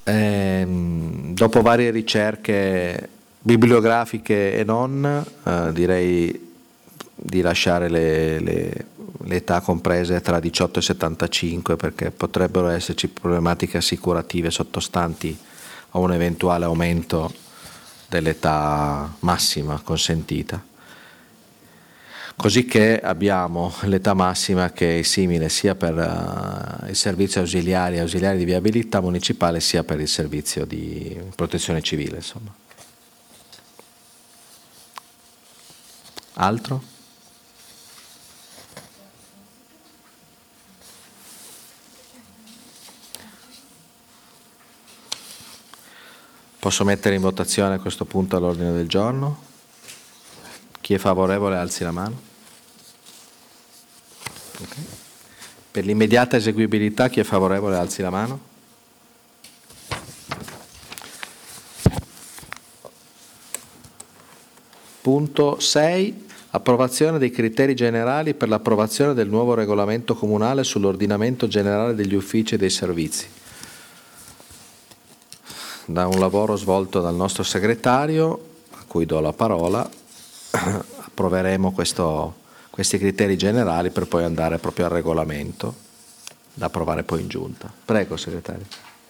Dopo varie ricerche bibliografiche e non, direi di lasciare le età comprese tra 18 e 75, perché potrebbero esserci problematiche assicurative sottostanti a un eventuale aumento dell'età massima consentita. Così che abbiamo l'età massima che è simile sia per il servizio ausiliari di viabilità municipale sia per il servizio di protezione civile, insomma. Altro? Posso mettere in votazione a questo punto all'ordine del giorno? Chi è favorevole alzi la mano. Okay. Per l'immediata eseguibilità chi è favorevole alzi la mano. Punto 6. Approvazione dei criteri generali per l'approvazione del nuovo regolamento comunale sull'ordinamento generale degli uffici e dei servizi. Da un lavoro svolto dal nostro segretario, a cui do la parola, approveremo questi criteri generali per poi andare proprio al regolamento, da approvare poi in giunta. Prego, segretario.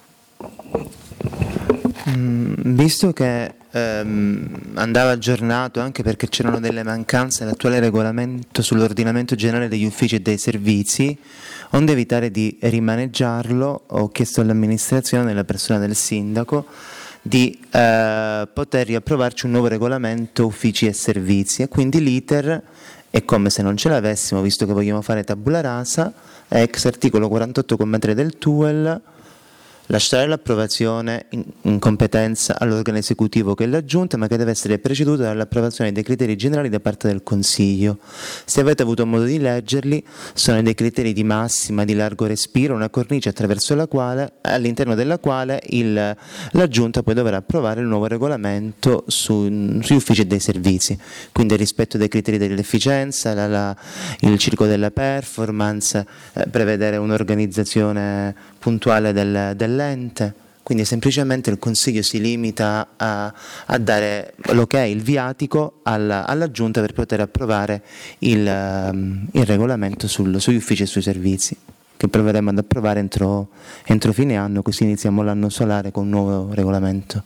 Visto che andava aggiornato, anche perché c'erano delle mancanze all'attuale regolamento sull'ordinamento generale degli uffici e dei servizi, onde evitare di rimaneggiarlo, ho chiesto all'amministrazione, nella persona del sindaco, di poter riapprovarci un nuovo regolamento uffici e servizi, e quindi l'iter è come se non ce l'avessimo, visto che vogliamo fare tabula rasa, ex articolo 48,3 del TUEL, lasciare l'approvazione in competenza all'organo esecutivo che è la Giunta, ma che deve essere preceduta dall'approvazione dei criteri generali da parte del Consiglio. Se avete avuto modo di leggerli, sono dei criteri di massima, di largo respiro, una cornice attraverso la quale, all'interno della quale la Giunta poi dovrà approvare il nuovo regolamento sugli uffici e dei servizi, quindi il rispetto dei criteri dell'efficienza, il circolo della performance, prevedere un'organizzazione puntuale dell'ente. Quindi semplicemente il Consiglio si limita a dare l'ok, il viatico alla Giunta per poter approvare il regolamento sugli uffici e sui servizi, che proveremo ad approvare entro fine anno, così iniziamo l'anno solare con un nuovo regolamento.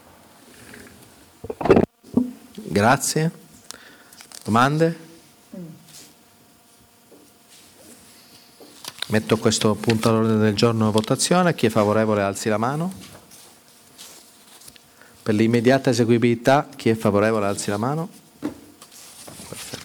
Grazie. Domande? Metto questo punto all'ordine del giorno a votazione. Chi è favorevole alzi la mano. Per l'immediata eseguibilità chi è favorevole alzi la mano. Perfetto.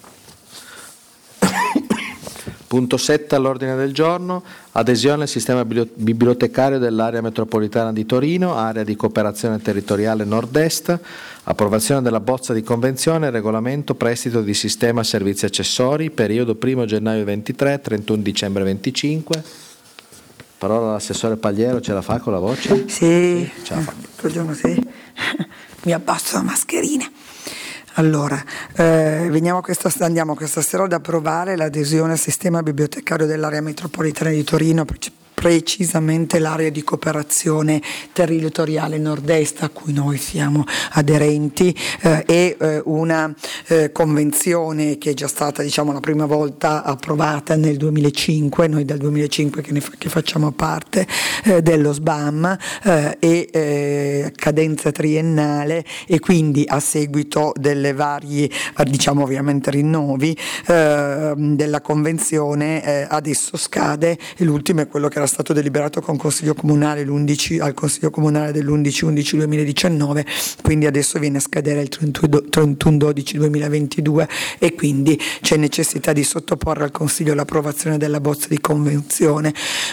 Punto 7 all'ordine del giorno. Adesione al sistema bibliotecario dell'area metropolitana di Torino, area di cooperazione territoriale nord-est. Approvazione della bozza di convenzione, regolamento prestito di sistema servizi accessori, periodo 1 gennaio 23, 31 dicembre 25. Parola all'assessore Pagliero, ce la fa con la voce? Sì, ce la fa. buongiorno, sì. Mi abbasso la mascherina. Allora, andiamo questa sera ad approvare l'adesione al sistema bibliotecario dell'area metropolitana di Torino, precisamente l'area di cooperazione territoriale nord-est a cui noi siamo aderenti, e una convenzione che è già stata, diciamo, la prima volta approvata nel 2005, noi dal 2005 che facciamo parte dello SBAM, e cadenza triennale, e quindi a seguito delle varie, diciamo, ovviamente rinnovi della convenzione, adesso scade, e l'ultimo è quello che era stato deliberato con Consiglio Comunale al Consiglio Comunale dell'11/11/2019, quindi adesso viene a scadere il 31/12/2022, e quindi c'è necessità di sottoporre al Consiglio l'approvazione della bozza di convenzione,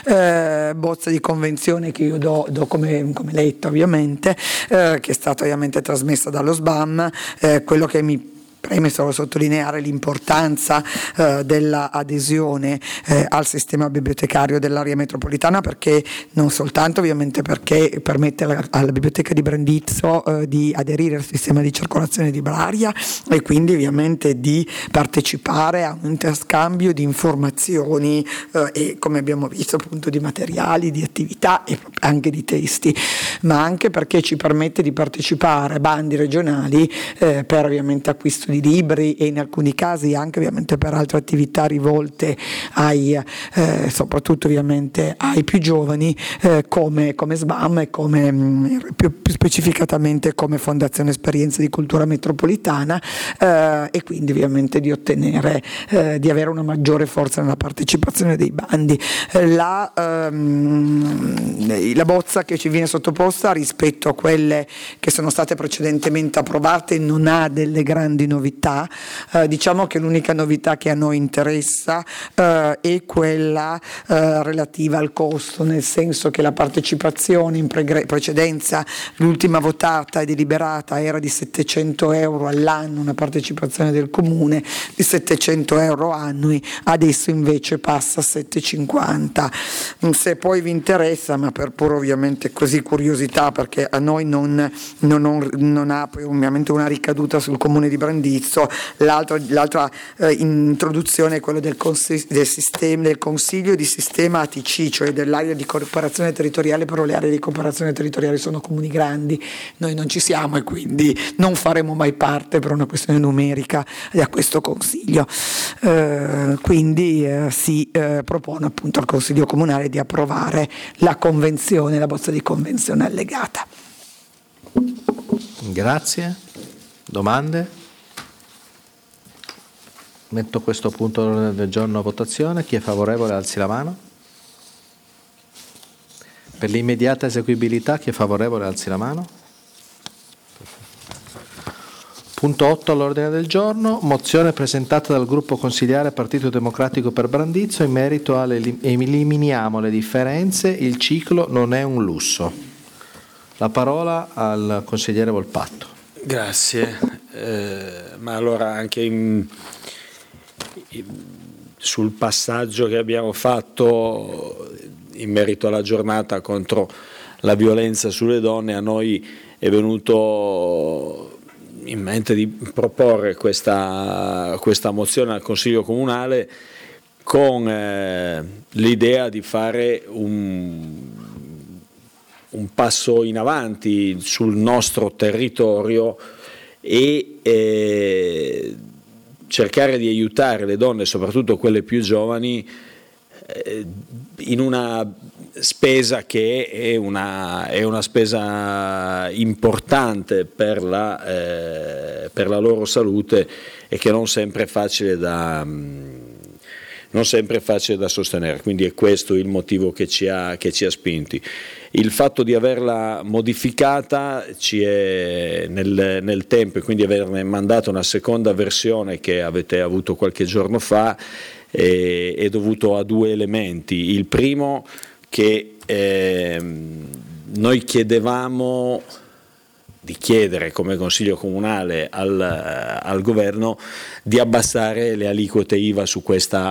che io do come letta, ovviamente, che è stata ovviamente trasmessa dallo SBAM. Quello che mi preme solo sottolineare l'importanza della adesione al sistema bibliotecario dell'area metropolitana, perché non soltanto ovviamente perché permette alla biblioteca di Brandizzo di aderire al sistema di circolazione libraria e quindi ovviamente di partecipare a un interscambio di informazioni e, come abbiamo visto, appunto di materiali, di attività e anche di testi, ma anche perché ci permette di partecipare a bandi regionali per ovviamente acquisto di libri e in alcuni casi anche ovviamente per altre attività rivolte soprattutto ovviamente ai più giovani come SBAM e come più specificatamente come Fondazione Esperienze di Cultura Metropolitana e quindi ovviamente di ottenere di avere una maggiore forza nella partecipazione dei bandi. La bozza che ci viene sottoposta rispetto a quelle che sono state precedentemente approvate non ha delle grandi novità, diciamo che l'unica novità che a noi interessa è quella relativa al costo, nel senso che la partecipazione in precedenza, l'ultima votata e deliberata era di 700 euro all'anno, una partecipazione del comune di 700 euro annui, adesso invece passa a 750. Se poi vi interessa, ma per puro ovviamente così curiosità, perché a noi non ha poi ovviamente una ricaduta sul comune di Brandizzo, l'altra introduzione è quella del consiglio di sistema ATC, cioè dell'area di cooperazione territoriale, però le aree di cooperazione territoriale sono comuni grandi, noi non ci siamo e quindi non faremo mai parte per una questione numerica a questo consiglio, quindi si propone appunto al consiglio comunale di approvare la bozza di convenzione allegata. Grazie. Domande? Metto questo punto all'ordine del giorno a votazione. Chi è favorevole alzi la mano. Per l'immediata eseguibilità chi è favorevole alzi la mano. Punto 8 all'ordine del giorno, mozione presentata dal gruppo consigliare Partito Democratico per Brandizzo in merito alle eliminiamo le differenze, il ciclo non è un lusso. La parola al consigliere Volpatto. Grazie, ma allora anche sul passaggio che abbiamo fatto in merito alla giornata contro la violenza sulle donne, a noi è venuto in mente di proporre questa mozione al Consiglio Comunale con l'idea di fare un passo in avanti sul nostro territorio e cercare di aiutare le donne, soprattutto quelle più giovani, in una spesa che è una spesa importante per la loro salute e che non sempre è facile da sostenere, quindi è questo il motivo che ci ha spinti. Il fatto di averla modificata ci è nel tempo e quindi averne mandato una seconda versione che avete avuto qualche giorno fa è dovuto a due elementi. Il primo, che noi chiedevamo di chiedere come Consiglio Comunale al Governo di abbassare le aliquote IVA su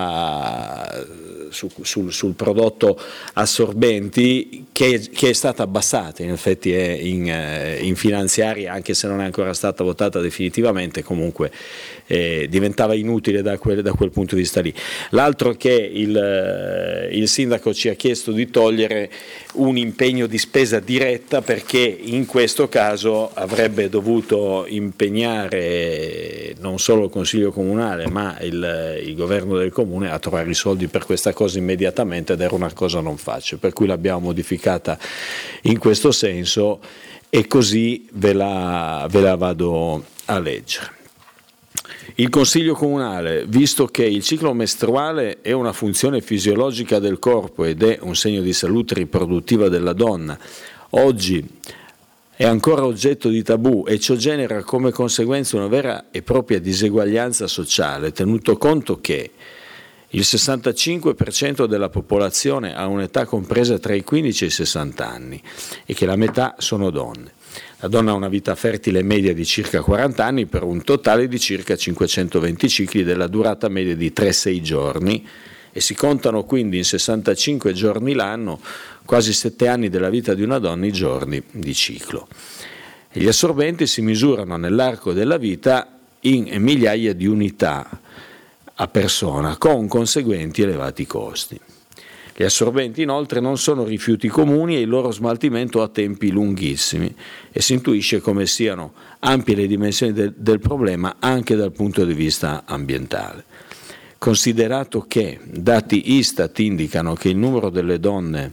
sul prodotto assorbenti, che è stata abbassata, in effetti è in finanziaria, anche se non è ancora stata votata definitivamente, comunque diventava inutile da quel punto di vista lì. L'altro, che il sindaco ci ha chiesto di togliere un impegno di spesa diretta, perché in questo caso avrebbe dovuto impegnare non solo il Consiglio Comunale ma il governo del comune a trovare i soldi per questa cosa immediatamente, ed era una cosa non facile, per cui l'abbiamo modificata in questo senso e così ve la vado a leggere. Il Consiglio Comunale, visto che il ciclo mestruale è una funzione fisiologica del corpo ed è un segno di salute riproduttiva della donna, oggi è ancora oggetto di tabù e ciò genera come conseguenza una vera e propria diseguaglianza sociale, tenuto conto che Il 65% della popolazione ha un'età compresa tra i 15 e i 60 anni e che la metà sono donne. La donna ha una vita fertile media di circa 40 anni per un totale di circa 520 cicli della durata media di 3-6 giorni e si contano quindi in 65 giorni l'anno, quasi 7 anni della vita di una donna, i giorni di ciclo. E gli assorbenti si misurano nell'arco della vita in migliaia di unità a persona, con conseguenti elevati costi. Gli assorbenti inoltre non sono rifiuti comuni e il loro smaltimento ha tempi lunghissimi e si intuisce come siano ampie le dimensioni del problema anche dal punto di vista ambientale. Considerato che dati Istat indicano che il numero delle donne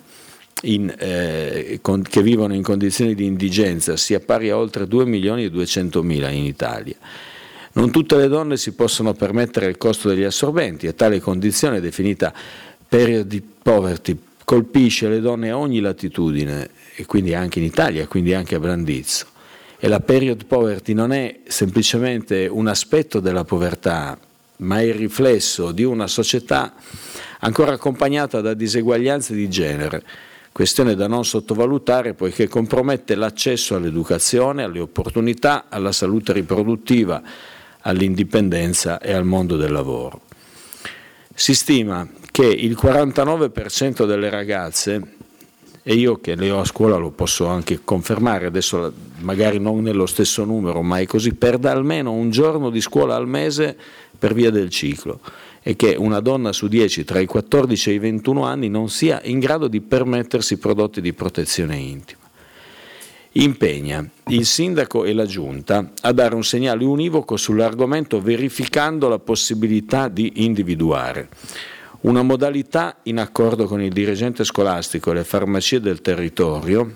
che vivono in condizioni di indigenza sia pari a oltre 2.200.000 in Italia, non tutte le donne si possono permettere il costo degli assorbenti e tale condizione, definita period poverty, colpisce le donne a ogni latitudine e quindi anche in Italia, quindi anche a Brandizzo. E la period poverty non è semplicemente un aspetto della povertà, ma è il riflesso di una società ancora accompagnata da diseguaglianze di genere, questione da non sottovalutare poiché compromette l'accesso all'educazione, alle opportunità, alla salute riproduttiva, all'indipendenza e al mondo del lavoro. Si stima che il 49% delle ragazze, e io che le ho a scuola lo posso anche confermare, adesso magari non nello stesso numero, ma è così, perda almeno un giorno di scuola al mese per via del ciclo, e che una donna su 10 tra i 14 e i 21 anni non sia in grado di permettersi prodotti di protezione intima. Impegna il sindaco e la giunta a dare un segnale univoco sull'argomento, verificando la possibilità di individuare una modalità in accordo con il dirigente scolastico e le farmacie del territorio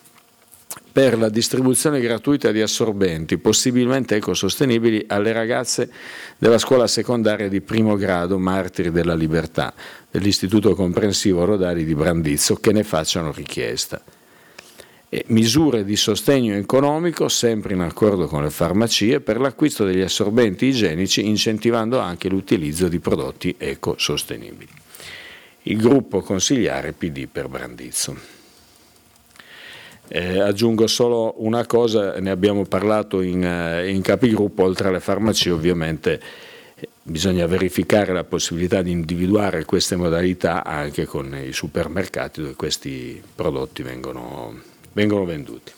per la distribuzione gratuita di assorbenti, possibilmente ecosostenibili, alle ragazze della scuola secondaria di primo grado Martiri della Libertà dell'Istituto Comprensivo Rodari di Brandizzo che ne facciano richiesta. E misure di sostegno economico, sempre in accordo con le farmacie, per l'acquisto degli assorbenti igienici, incentivando anche l'utilizzo di prodotti ecosostenibili. Il gruppo consigliare PD per Brandizzo. Aggiungo solo una cosa, ne abbiamo parlato in capigruppo, oltre alle farmacie ovviamente bisogna verificare la possibilità di individuare queste modalità anche con i supermercati dove questi prodotti vengono venduti.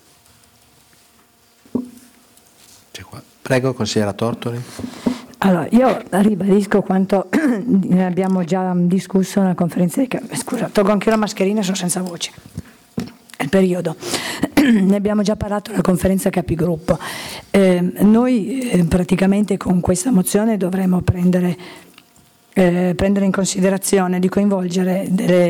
Prego, consigliera Tortori. Allora, io ribadisco quanto ne abbiamo già discusso nella conferenza di scusa, tolgo anche la mascherina, sono senza voce. È il periodo. Ne abbiamo già parlato alla conferenza capigruppo. Noi praticamente con questa mozione dovremo prendere in considerazione di coinvolgere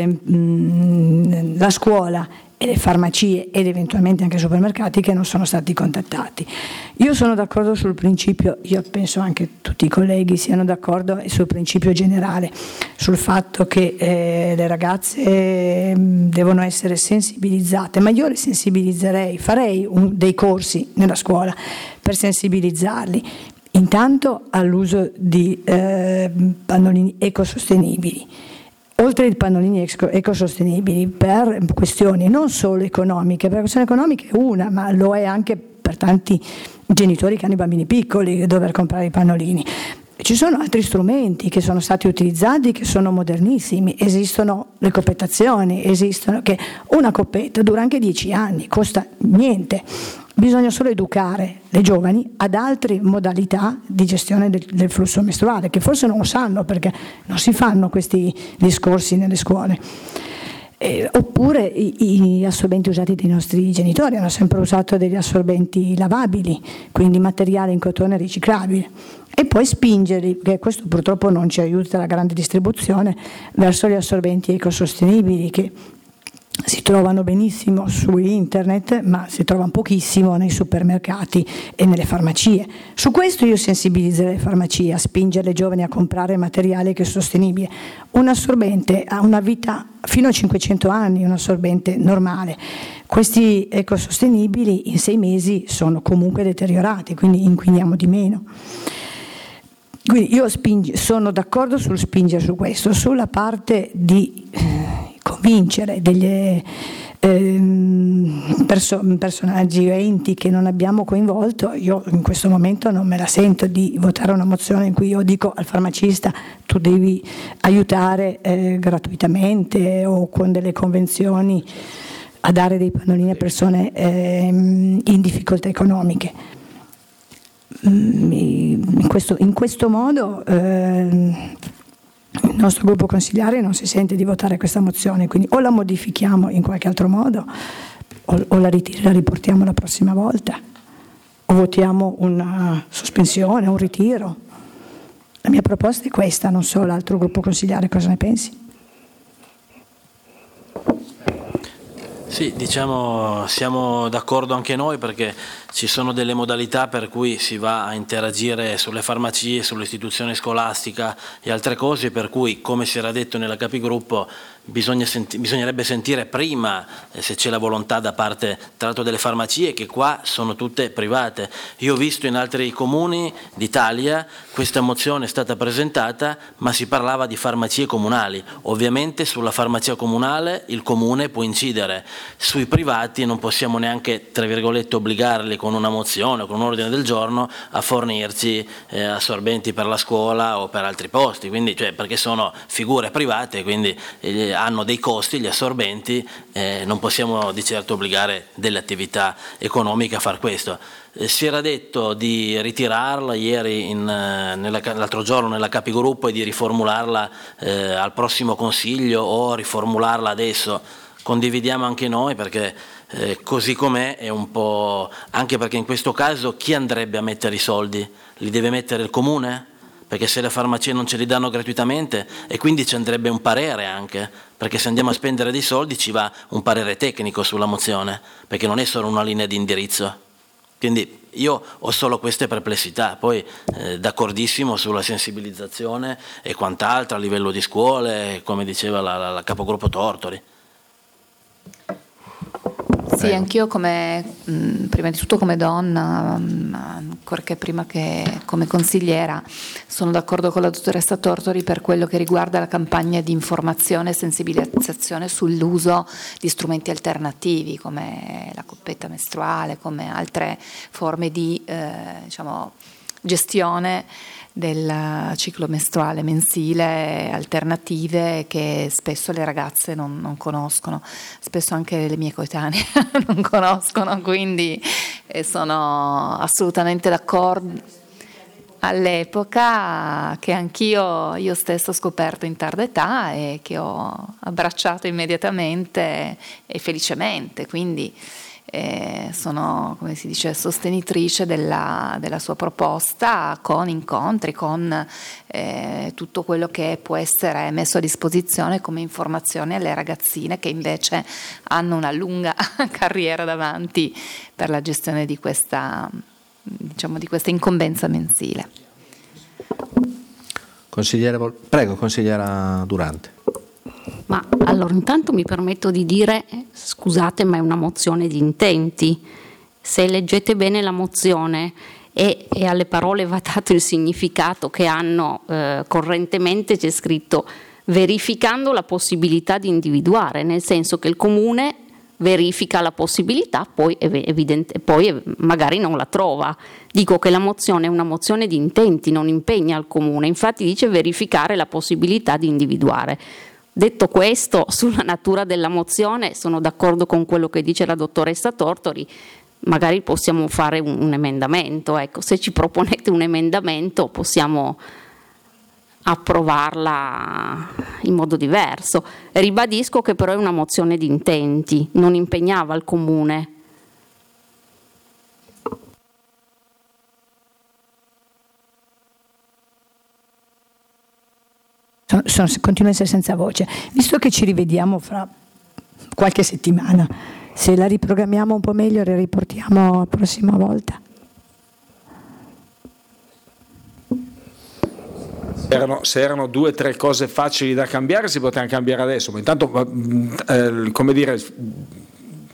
la scuola e le farmacie ed eventualmente anche i supermercati che non sono stati contattati. Io sono d'accordo sul principio, io penso anche tutti i colleghi siano d'accordo sul principio generale, sul fatto che le ragazze devono essere sensibilizzate, ma io le sensibilizzerei, farei dei corsi nella scuola per sensibilizzarli. Intanto all'uso di pannolini ecosostenibili, oltre ai pannolini ecosostenibili per questioni non solo economiche, per questioni economiche è una, ma lo è anche per tanti genitori che hanno i bambini piccoli dover comprare i pannolini. Ci sono altri strumenti che sono stati utilizzati, che sono modernissimi, esistono le coppettazioni, esistono che una coppetta dura anche 10 anni, costa niente. Bisogna solo educare le giovani ad altre modalità di gestione del flusso mestruale, che forse non lo sanno perché non si fanno questi discorsi nelle scuole. Oppure gli assorbenti usati dai nostri genitori hanno sempre usato degli assorbenti lavabili, quindi materiale in cotone riciclabile, e poi spingerli, che questo purtroppo non ci aiuta la grande distribuzione, verso gli assorbenti ecosostenibili che si trovano benissimo su internet, ma si trovano pochissimo nei supermercati e nelle farmacie. Su questo io sensibilizzerei le farmacie a spingere le giovani a comprare materiale che è sostenibile. Un assorbente ha una vita fino a 500 anni, un assorbente normale. Questi ecosostenibili in 6 mesi sono comunque deteriorati, quindi inquiniamo di meno. Quindi io sono d'accordo sul spingere su questo, sulla parte di convincere degli personaggi o enti che non abbiamo coinvolto. Io in questo momento non me la sento di votare una mozione in cui io dico al farmacista tu devi aiutare gratuitamente o con delle convenzioni a dare dei pannolini a persone in difficoltà economiche. In questo modo il nostro gruppo consigliare non si sente di votare questa mozione, quindi o la modifichiamo in qualche altro modo o la riportiamo la prossima volta o votiamo una sospensione, un ritiro. La mia proposta è questa, non so l'altro gruppo consigliare cosa ne pensi. Sì, diciamo siamo d'accordo anche noi, perché ci sono delle modalità per cui si va a interagire sulle farmacie, sull'istituzione scolastica e altre cose, per cui, come si era detto nella capigruppo, bisognerebbe sentire prima se c'è la volontà da parte tra l'altro delle farmacie, che qua sono tutte private. Io ho visto in altri comuni d'Italia questa mozione è stata presentata, ma si parlava di farmacie comunali. Ovviamente sulla farmacia comunale il comune può incidere, sui privati non possiamo neanche, tra virgolette, obbligarli con una mozione o con un ordine del giorno a fornirci assorbenti per la scuola o per altri posti, quindi, perché sono figure private, quindi hanno dei costi gli assorbenti, non possiamo di certo obbligare delle attività economiche a far questo. Si era detto di ritirarla ieri, l'altro giorno nella capigruppo, e di riformularla al prossimo consiglio o riformularla adesso. Condividiamo anche noi, perché così com'è è un po', anche perché in questo caso chi andrebbe a mettere i soldi? Li deve mettere il comune? Perché se le farmacie non ce li danno gratuitamente, e quindi ci andrebbe un parere anche, perché se andiamo a spendere dei soldi ci va un parere tecnico sulla mozione, perché non è solo una linea di indirizzo. Quindi io ho solo queste perplessità, poi d'accordissimo sulla sensibilizzazione e quant'altro a livello di scuole, come diceva la capogruppo Tortori. Sì, anch'io prima di tutto come donna, ancorché prima che come consigliera, sono d'accordo con la dottoressa Tortori per quello che riguarda la campagna di informazione e sensibilizzazione sull'uso di strumenti alternativi come la coppetta mestruale, come altre forme di gestione del ciclo mestruale mensile, alternative che spesso le ragazze non conoscono, spesso anche le mie coetanee non conoscono, quindi sono assolutamente d'accordo. All'epoca che io stessa ho scoperto in tarda età e che ho abbracciato immediatamente e felicemente, quindi sono, come si dice, sostenitrice della sua proposta, con incontri, con tutto quello che può essere messo a disposizione come informazione alle ragazzine che invece hanno una lunga carriera davanti per la gestione di questa incombenza mensile. Prego, consigliera Durante. Ma allora intanto mi permetto di dire, scusate, ma è una mozione di intenti. Se leggete bene la mozione e alle parole va dato il significato che hanno, correntemente c'è scritto verificando la possibilità di individuare, nel senso che il comune verifica la possibilità, poi magari non la trova. Dico che la mozione è una mozione di intenti, non impegna il comune, infatti dice verificare la possibilità di individuare. Detto questo, sulla natura della mozione sono d'accordo con quello che dice la dottoressa Tortori, magari possiamo fare un emendamento, ecco, se ci proponete un emendamento possiamo approvarla in modo diverso. Ribadisco che però è una mozione di intenti, non impegnava il comune. Continuo a essere senza voce. Visto che ci rivediamo fra qualche settimana, se la riprogrammiamo un po' meglio e la riportiamo la prossima volta. Se erano 2 o 3 cose facili da cambiare si potevano cambiare adesso, ma intanto come dire,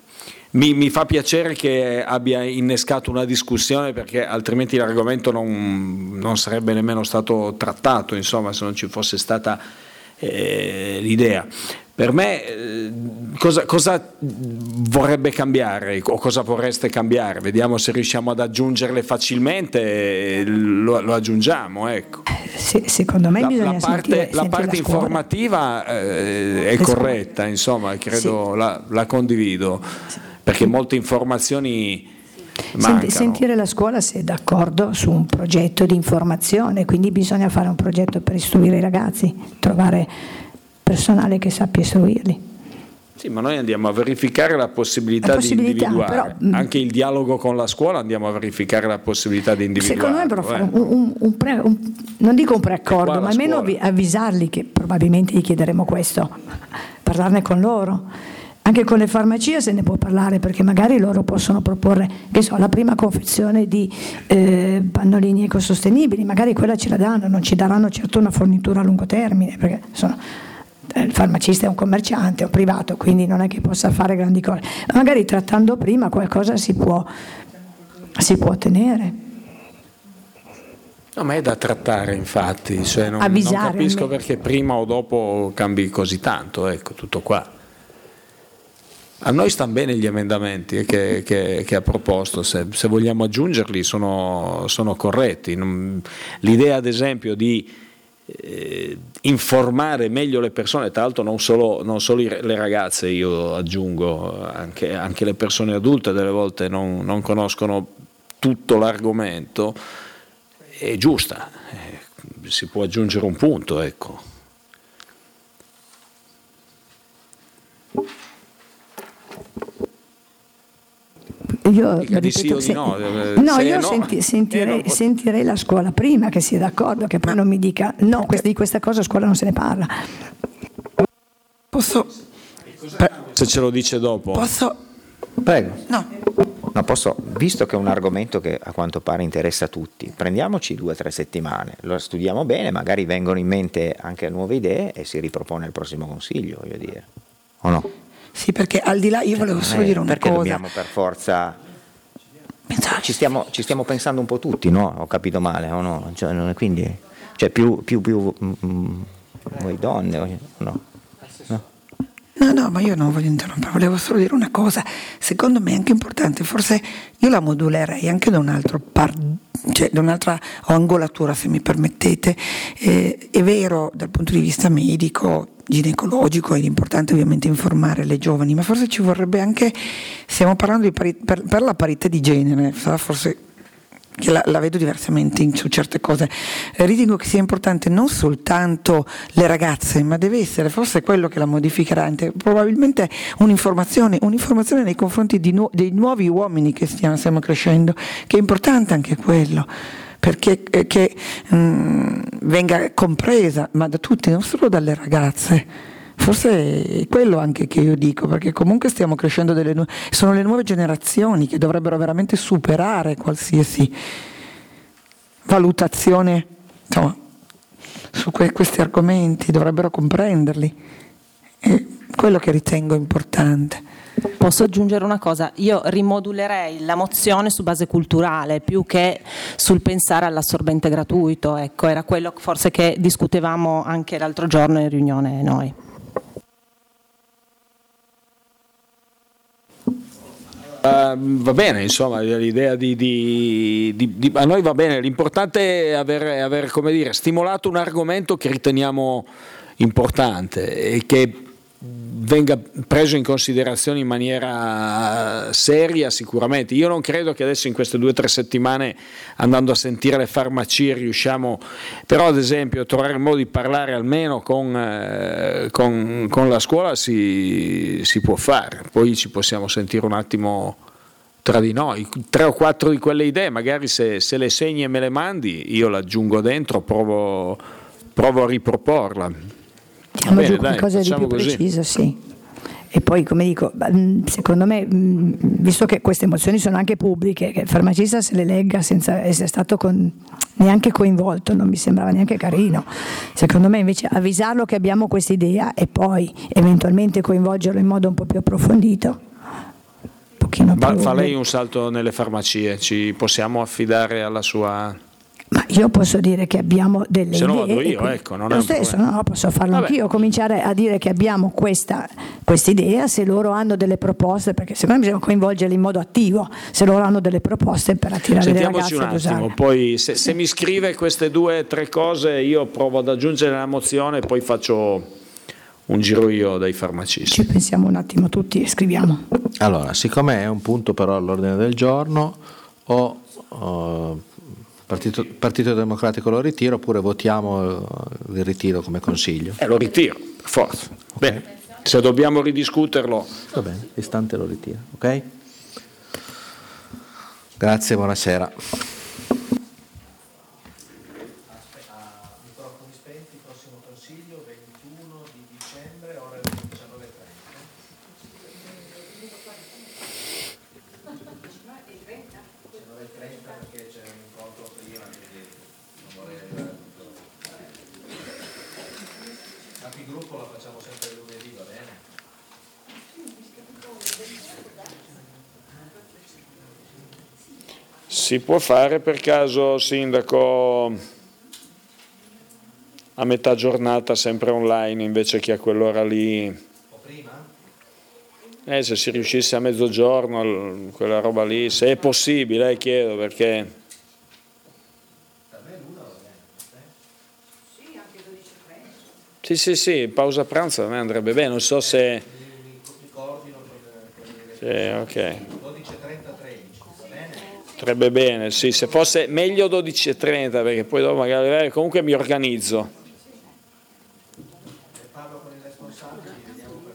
mi fa piacere che abbia innescato una discussione, perché altrimenti l'argomento non sarebbe nemmeno stato trattato, insomma, se non ci fosse stata l'idea. Per me cosa vorrebbe cambiare o cosa vorreste cambiare? Vediamo se riusciamo ad aggiungerle facilmente, lo aggiungiamo, ecco. Secondo me bisogna sentire la parte informativa è corretta, insomma, credo la condivido, perché molte informazioni mancano. Sentire la scuola se è d'accordo su un progetto di informazione, quindi bisogna fare un progetto per istruire i ragazzi, trovare personale che sappia istruirli. Sì, ma noi andiamo a verificare la possibilità di individuare, però, anche il dialogo con la scuola andiamo a verificare la possibilità di individuare. Secondo me però fare non dico un preaccordo, ma almeno avvisarli che probabilmente gli chiederemo questo, parlarne con loro. Anche con le farmacie se ne può parlare, perché magari loro possono proporre, che so, la prima confezione di pannolini ecosostenibili, magari quella ce la danno, non ci daranno certo una fornitura a lungo termine, perché il farmacista è un commerciante, è un privato, quindi non è che possa fare grandi cose, ma magari trattando prima qualcosa si può ottenere. No, ma è da trattare, infatti, cioè non capisco perché prima o dopo cambi così tanto, ecco, tutto qua. A noi stanno bene gli emendamenti che ha proposto, se vogliamo aggiungerli sono corretti. L'idea ad esempio di informare meglio le persone, tra l'altro non solo le ragazze, io aggiungo anche le persone adulte delle volte non conoscono tutto l'argomento, è giusta, si può aggiungere un punto, ecco. Io sentirei la scuola prima che sia d'accordo, che poi non mi dica no, di questa cosa a scuola non se ne parla. Posso? Se ce lo dice dopo. Posso? Prego. No, posso, visto che è un argomento che a quanto pare interessa a tutti, prendiamoci 2 o 3 settimane, lo studiamo bene, magari vengono in mente anche nuove idee e si ripropone al prossimo consiglio, voglio dire, o no? Sì, perché al di là io volevo solo dire una perché cosa. Perché dobbiamo per forza ci stiamo pensando un po' tutti, no? Ho capito male o no? Quindi più voi donne, no? No, ma io non voglio interrompere, volevo solo dire una cosa. Secondo me è anche importante, forse io la modulerei anche da un altro da un'altra angolatura, se mi permettete. È vero, dal punto di vista medico, ginecologico, è importante ovviamente informare le giovani, ma forse ci vorrebbe anche, stiamo parlando per la parità di genere, forse che la vedo diversamente su certe cose, ritengo che sia importante non soltanto le ragazze, ma deve essere forse quello che la modificherà, probabilmente un'informazione nei confronti dei nuovi uomini che stiamo crescendo, che è importante anche quello, perché che venga compresa, ma da tutti, non solo dalle ragazze. Forse è quello anche che io dico, perché comunque stiamo crescendo sono le nuove generazioni che dovrebbero veramente superare qualsiasi valutazione, insomma, su questi argomenti, dovrebbero comprenderli. È quello che ritengo importante. Posso aggiungere una cosa? Io rimodulerei la mozione su base culturale più che sul pensare all'assorbente gratuito, ecco, era quello forse che discutevamo anche l'altro giorno in riunione noi. Va bene, insomma, l'idea a noi va bene, l'importante è aver come dire, stimolato un argomento che riteniamo importante e che venga preso in considerazione in maniera seria sicuramente. Io non credo che adesso in queste 2 o 3 settimane, andando a sentire le farmacie, riusciamo, però ad esempio trovare il modo di parlare almeno con la scuola si può fare, poi ci possiamo sentire un attimo tra di noi, 3 o 4 di quelle idee, magari se le segni e me le mandi io le aggiungo dentro, provo a riproporla. Mettiamo giù qualcosa di più preciso, sì. E poi, come dico, secondo me, visto che queste mozioni sono anche pubbliche, che il farmacista se le legga senza essere stato neanche coinvolto, non mi sembrava neanche carino. Secondo me invece avvisarlo che abbiamo questa idea e poi eventualmente coinvolgerlo in modo un po' più approfondito sono più... Fa lei un salto nelle farmacie, ci possiamo affidare alla sua... Ma io posso dire che abbiamo delle Se no idee. vado io, ecco, non è lo un stesso, problema. no, posso farlo Vabbè. anch'io, cominciare a dire che abbiamo questa idea, se loro hanno delle proposte, perché secondo me bisogna coinvolgerli in modo attivo, se loro hanno delle proposte per attirare le Sentiamoci ragazze un ad usare. attimo, poi se mi scrive queste 2 o 3 cose io provo ad aggiungere la mozione e poi faccio un giro io dai farmacisti. Ci pensiamo un attimo tutti e scriviamo. Allora, siccome è un punto però all'ordine del giorno, Partito Democratico lo ritiro oppure votiamo il ritiro come consiglio? Lo ritiro, per forza. Okay. Bene, se dobbiamo ridiscuterlo. Va bene, l'istante lo ritiro, ok? Grazie, buonasera. Si può fare per caso, sindaco, a metà giornata sempre online invece che a quell'ora lì? O prima? Se si riuscisse a mezzogiorno, quella roba lì, se è possibile, chiedo perché... Per me l'una va bene. Sì, anche 12:30. Sì, pausa pranzo a me andrebbe bene, non so se... Mi coordino con Sì, ok. 12:30-13, va bene? Potrebbe bene, sì, se fosse meglio 12:30 perché poi dopo magari comunque mi organizzo.